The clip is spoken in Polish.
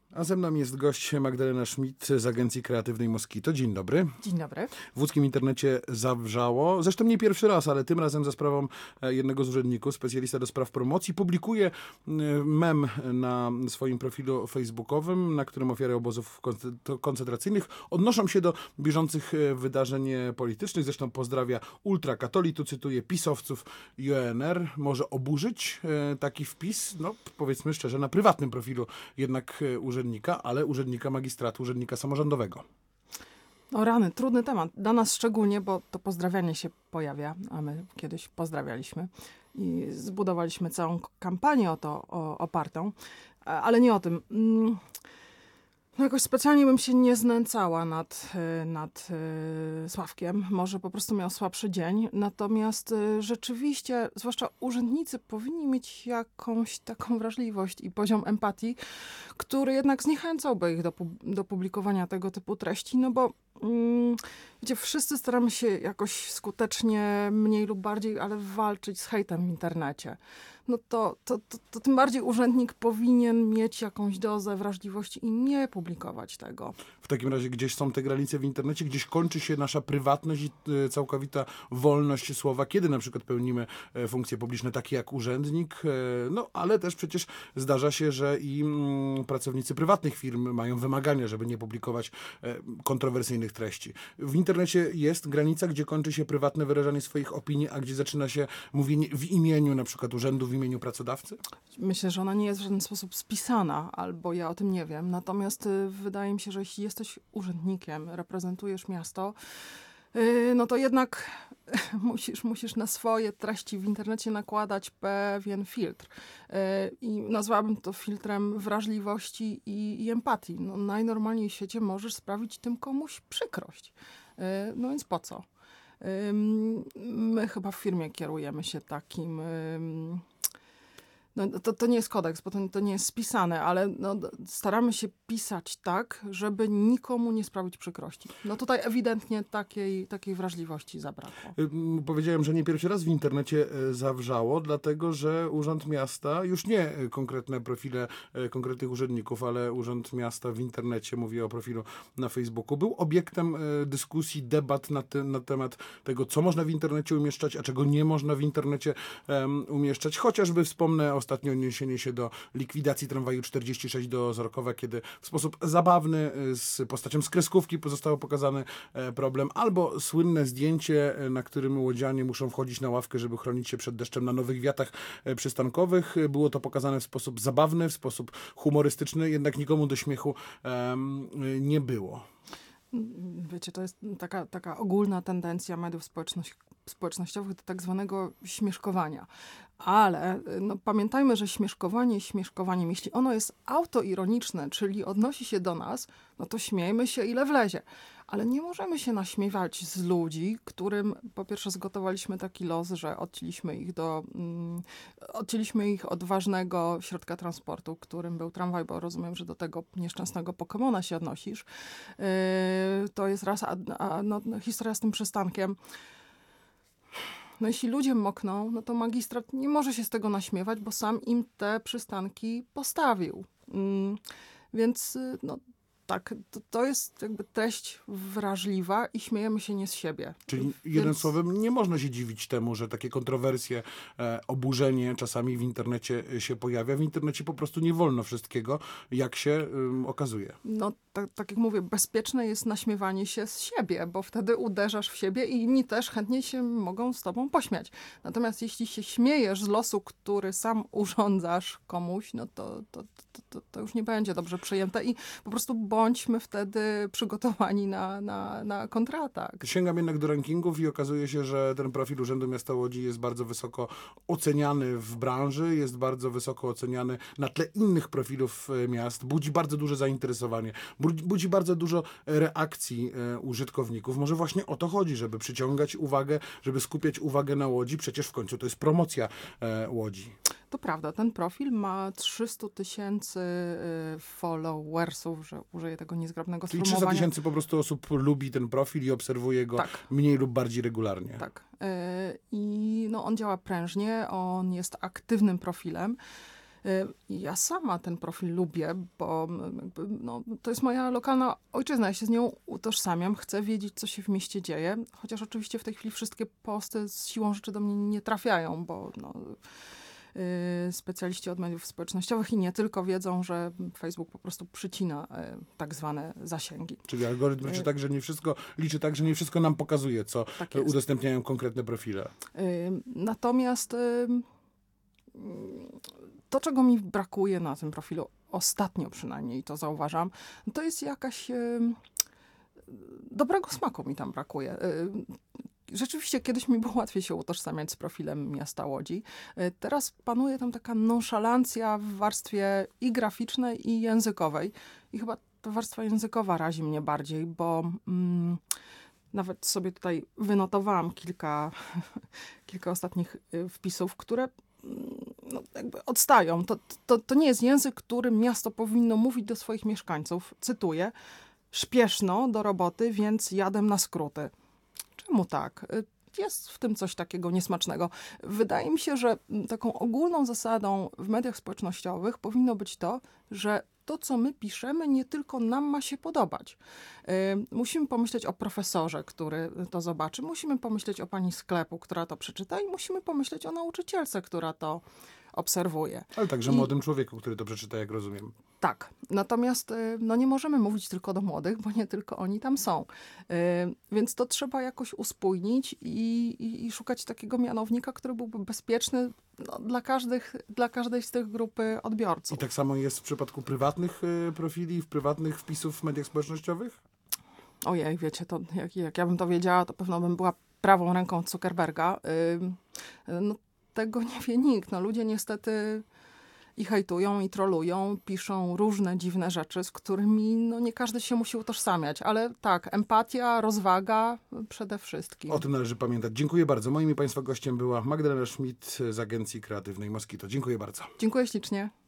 A ze mną jest gość Magdalena Schmidt z agencji kreatywnej Moskito. Dzień dobry. Dzień dobry. W łódzkim internecie zawrzało. Zresztą nie pierwszy raz, ale tym razem za sprawą jednego z urzędników, specjalista do spraw promocji. Publikuje mem na swoim profilu facebookowym, na którym ofiary obozów koncentracyjnych odnoszą się do bieżących wydarzeń politycznych. Zresztą pozdrawia ultrakatoli, tu cytuję, pisowców i ONR. Może oburzyć taki wpis, no powiedzmy szczerze, na prywatnym profilu jednak urzędnika, ale urzędnika magistratu, urzędnika samorządowego. No rany, trudny temat. Dla nas szczególnie, bo to pozdrawianie się pojawia, a my kiedyś pozdrawialiśmy i zbudowaliśmy całą kampanię o to opartą, ale nie o tym. No jakoś specjalnie bym się nie znęcała nad Sławkiem. Może po prostu miał słabszy dzień. Natomiast rzeczywiście, zwłaszcza urzędnicy, powinni mieć jakąś taką wrażliwość i poziom empatii, który jednak zniechęcałby ich do publikowania tego typu treści, no bo wiecie, wszyscy staramy się jakoś skutecznie, mniej lub bardziej, ale walczyć z hejtem w internecie. No to tym bardziej urzędnik powinien mieć jakąś dozę wrażliwości i nie publikować tego. W takim razie gdzieś są te granice w internecie, gdzieś kończy się nasza prywatność i całkowita wolność słowa, kiedy na przykład pełnimy funkcje publiczne takie jak urzędnik, no ale też przecież zdarza się, że i pracownicy prywatnych firm mają wymagania, żeby nie publikować kontrowersyjnych treści. W internecie jest granica, gdzie kończy się prywatne wyrażanie swoich opinii, a gdzie zaczyna się mówienie w imieniu na przykład urzędu, w imieniu pracodawcy? Myślę, że ona nie jest w żaden sposób spisana, albo ja o tym nie wiem. Natomiast wydaje mi się, że jeśli jesteś urzędnikiem, reprezentujesz miasto, no to jednak musisz na swoje treści w internecie nakładać pewien filtr. I nazwałabym to filtrem wrażliwości i empatii. No, najnormalniej w świecie możesz sprawić tym komuś przykrość. No więc po co? My chyba w firmie kierujemy się takim... No, to nie jest kodeks, bo to nie jest spisane, ale no, staramy się pisać tak, żeby nikomu nie sprawić przykrości. No tutaj ewidentnie takiej wrażliwości zabrakło. Powiedziałem, że nie pierwszy raz w internecie zawrzało, dlatego że Urząd Miasta, już nie konkretne profile konkretnych urzędników, ale Urząd Miasta w internecie, mówię o profilu na Facebooku, był obiektem dyskusji, debat na temat tego, co można w internecie umieszczać, a czego nie można w internecie umieszczać. Chociażby wspomnę ostatnio odniesienie się do likwidacji tramwaju 46 do Ozorkowa, kiedy w sposób zabawny z postacią z kreskówki został pokazany problem, albo słynne zdjęcie, na którym łodzianie muszą wchodzić na ławkę, żeby chronić się przed deszczem na nowych wiatach przystankowych. Było to pokazane w sposób zabawny, w sposób humorystyczny, jednak nikomu do śmiechu nie było. Wiecie, to jest taka ogólna tendencja mediów społecznościowych do tak zwanego śmieszkowania. Ale no, pamiętajmy, że śmieszkowanie śmieszkowaniem, jeśli ono jest autoironiczne, czyli odnosi się do nas, no to śmiejmy się ile wlezie. Ale nie możemy się naśmiewać z ludzi, którym po pierwsze zgotowaliśmy taki los, że odcięliśmy ich od ważnego środka transportu, którym był tramwaj, bo rozumiem, że do tego nieszczęsnego Pokemona się odnosisz. To jest raz, no, historia z tym przystankiem. No jeśli ludzie mokną, no to magistrat nie może się z tego naśmiewać, bo sam im te przystanki postawił. Więc no tak, to jest jakby treść wrażliwa i śmiejemy się nie z siebie. Czyli jednym słowem nie można się dziwić temu, że takie kontrowersje, oburzenie czasami w internecie się pojawia. W internecie po prostu nie wolno wszystkiego, jak się okazuje. No tak jak mówię, bezpieczne jest naśmiewanie się z siebie, bo wtedy uderzasz w siebie i inni też chętnie się mogą z tobą pośmiać. Natomiast jeśli się śmiejesz z losu, który sam urządzasz komuś, no to już nie będzie dobrze przyjęte i po prostu bądźmy wtedy przygotowani na kontratak. Sięgam jednak do rankingów i okazuje się, że ten profil Urzędu Miasta Łodzi jest bardzo wysoko oceniany w branży, jest bardzo wysoko oceniany na tle innych profilów miast, budzi bardzo duże zainteresowanie, budzi bardzo dużo reakcji użytkowników. Może właśnie o to chodzi, żeby przyciągać uwagę, żeby skupiać uwagę na Łodzi, przecież w końcu to jest promocja Łodzi. To prawda, ten profil ma 300 000 followersów, że użyję tego niezgrabnego sformułowania. Czyli 300 000 po prostu osób lubi ten profil i obserwuje go mniej lub bardziej regularnie. Tak. I no, on działa prężnie, on jest aktywnym profilem. Ja sama ten profil lubię, bo jakby, no, to jest moja lokalna ojczyzna. Ja się z nią utożsamiam, chcę wiedzieć, co się w mieście dzieje. Chociaż oczywiście w tej chwili wszystkie posty z siłą rzeczy do mnie nie trafiają, bo no, specjaliści od mediów społecznościowych i nie tylko wiedzą, że Facebook po prostu przycina tak zwane zasięgi. Czyli algorytm liczy tak, że nie wszystko nam pokazuje, co Tak udostępniają konkretne profile. Natomiast to, czego mi brakuje na tym profilu, ostatnio przynajmniej to zauważam, to jest jakaś dobrego smaku mi tam brakuje. Rzeczywiście kiedyś mi było łatwiej się utożsamiać z profilem miasta Łodzi. Teraz panuje tam taka nonszalancja w warstwie i graficznej, i językowej. I chyba ta warstwa językowa razi mnie bardziej, bo nawet sobie tutaj wynotowałam kilka ostatnich wpisów, które no, jakby odstają. To nie jest język, którym miasto powinno mówić do swoich mieszkańców. Cytuję: śpieszno do roboty, więc jadę na skróty. Czemu tak? Jest w tym coś takiego niesmacznego. Wydaje mi się, że taką ogólną zasadą w mediach społecznościowych powinno być to, że to, co my piszemy, nie tylko nam ma się podobać. Musimy pomyśleć o profesorze, który to zobaczy. Musimy pomyśleć o pani sklepu, która to przeczyta i musimy pomyśleć o nauczycielce, która to obserwuje. Ale także młodym człowieku, który to przeczyta, jak rozumiem. Tak. Natomiast no nie możemy mówić tylko do młodych, bo nie tylko oni tam są. Więc to trzeba jakoś uspójnić i szukać takiego mianownika, który byłby bezpieczny no, dla każdej z tych grupy odbiorców. I tak samo jest w przypadku prywatnych profili, prywatnych wpisów w mediach społecznościowych? Ojej, wiecie, to jak ja bym to wiedziała, to pewno bym była prawą ręką Zuckerberga. No, tego nie wie nikt. No, ludzie niestety i hejtują, i trolują, piszą różne dziwne rzeczy, z którymi no, nie każdy się musi utożsamiać. Ale tak, empatia, rozwaga przede wszystkim. O tym należy pamiętać. Dziękuję bardzo. Moim i Państwa gościem była Magdalena Schmidt z agencji kreatywnej Moskito. Dziękuję bardzo. Dziękuję ślicznie.